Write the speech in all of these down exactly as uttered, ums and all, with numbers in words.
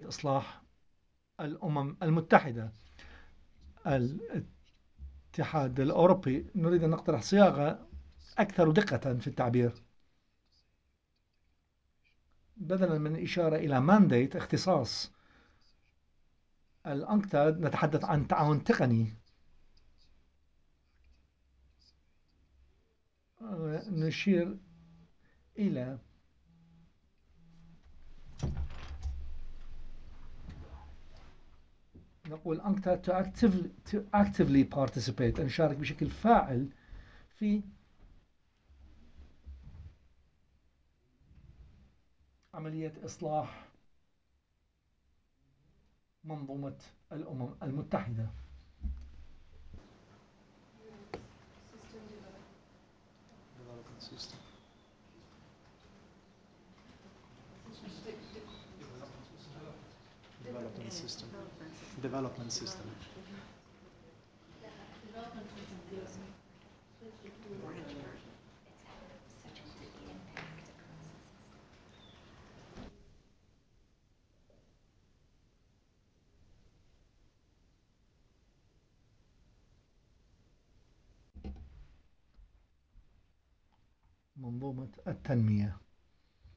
إصلاح الأمم المتحدة. الاتحاد الأوروبي نريد أن نقترح صياغة أكثر دقة في التعبير، بدلا من الإشارة إلى mandate اختصاص الأنكتاد نتحدث عن تعاون تقني. نشير إلى نقول UNCTAD to actively, to actively participate، أن يشارك بشكل فاعل في عملية إصلاح منظومة الأمم المتحدة. Development system. Development system. منظومة التنمية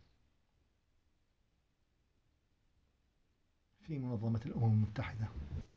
في منظمة الأمم المتحدة.